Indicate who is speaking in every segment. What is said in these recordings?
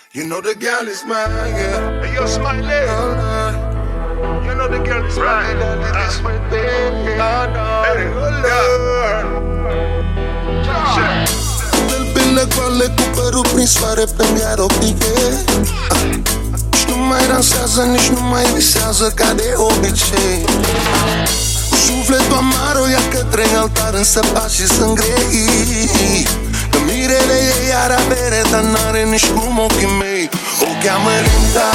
Speaker 1: You know the girl is mine, yeah.
Speaker 2: Hey, yo, Smiley. You know the girl is mine.
Speaker 1: This my baby.
Speaker 2: Hey,
Speaker 1: Del pile goale cu părul prins soare pe-mi iar optiche. Nici nu mai dansează, nici nu mai visează ca de obicei. Cu sufletul amar o ia către altar, însă pașii sunt grei. Că mirele ei are avere, dar n-are nici cum ochii mei. O cheamă Linda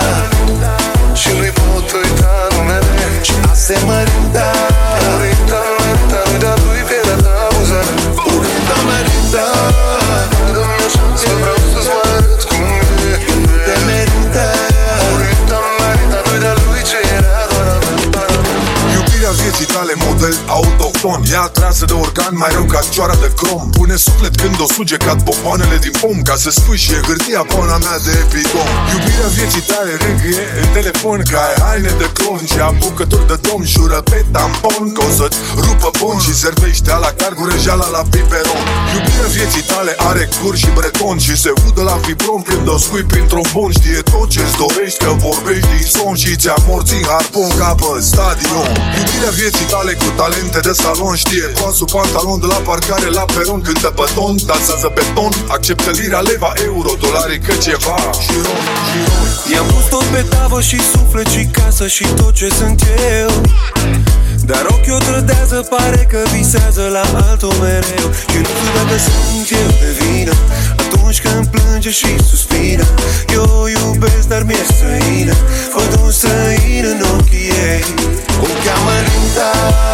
Speaker 1: și nu-i pot uita numele. Și asemărinda Rita, Rita, nu-i da lui pielea ta abuzată. Rita, Rita, dă-mi o șansă, vreau să-ți mă arăt cum e. Nu te merită. Rita, Rita, nu-i da lui ce era doar a mea.
Speaker 3: Iubirea vieții tale, model autohton. Ea atrasă de organ mai rău ca cioara de crom. Pune suflet când o suge ca bomboanele din pom, ca să sfâșie hârtia pana mea de epidom. Iubirea vieții tale râgâie în telefon, ca ai haine de clon. Și apucături de domn jură pe tampon că o să-ți rupă bon și servește ala cargurejeala la biberon. Iubirea vieții tale are cur și breton și se udă la fibron când o scui printr-un bon. Știe tot ce-ți dorești, că vorbești din son și ți amorți harpon ca pe stadion. Iubirea vieții tale cu talente de salon, știe pasul pantalon de la parcare la peron. Cântă pe ton, dansează pe ton, acceptă lira, leva, euro, dolari, că ceva și ron, și ron.
Speaker 1: I-am pus tot pe tavă și suflet și casă și tot ce sunt eu. Dar ochii o trădează, pare că visează la altul mereu. Și nu știu dacă sunt eu de vină atunci când plânge și suspină. Eu o iubesc, dar mi-e străină, văd un străin în ochii ei. O cheamă Linda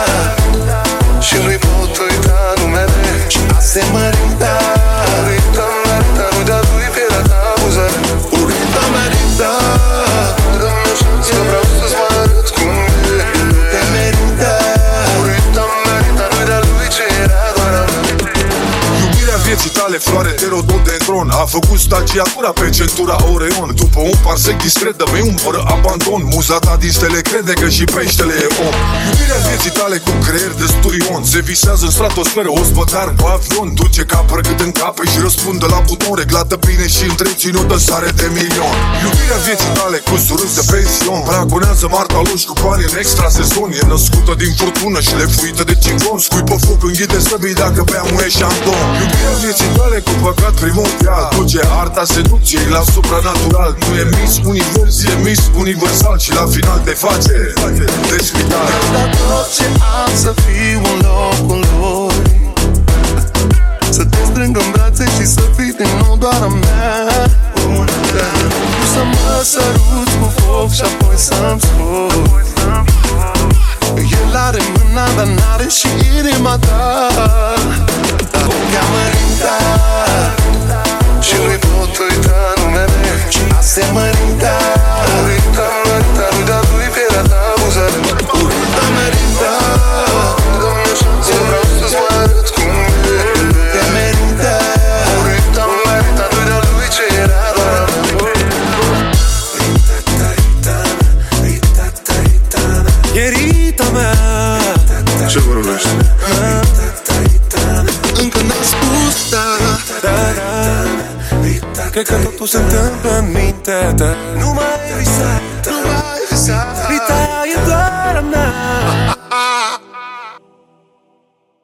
Speaker 1: și nu-i pot uita numele. Și asemărinda Rita, Rita, nu-i da lui pielea ta abuzată. Rita, Rita, dă-mi o șansă, vreau să-ți mă arăt cum e. Nu te merită. Rita, Rita, nu-i da lui ce era doar a mea.
Speaker 3: Iubirea vieții tale, floare de rododendron, a făcut stagiatura pe centura Oreon. După un parsec discret de un fără abandon, muza ta din stele crede că și peștele e om. Iubirea vieții tale cu creier de sturion, se visează în stratosferă, ospătar pe avion. Duce capără cât în cape și răspunde la buton, reglată bine și întreținută sare de milion. Iubirea vieții tale cu surâs de pension, bragonează Marta Luș cu bani în extra sezon. E născută din furtună și lefuită de ciclon, scui pe foc, înghide săbii dacă bea un eșanton. Iubirea vieții tale cu păcat primordial, duce arta seducției la supranatural. Nu e Miss Univers, e Miss Universal și la final te face de spital.
Speaker 1: Dar tot ce am să fiu în locul lui, să te strâng în brațe și să fii din nou doar a mea. Tu să mă săruți cu foc și apoi să-mi spui. El are mâna, dar n-are și inima ta. Dar o cheamă Linda și nu-i pot uita numele. Și asemărinda Rita, Rita, nu-i da lui pielea ta abuzată. Rita, Rita, dă-mi o șansă, vreau să-ți mă arăt cum e. Te merită. Rita, Rita, nu-i da lui ce era doar a mea. E Rita mea.
Speaker 3: Ce vorbești?
Speaker 1: Încă n-am spus da. Cred că totul se întâmplă în mintea ta. Nu mai visa.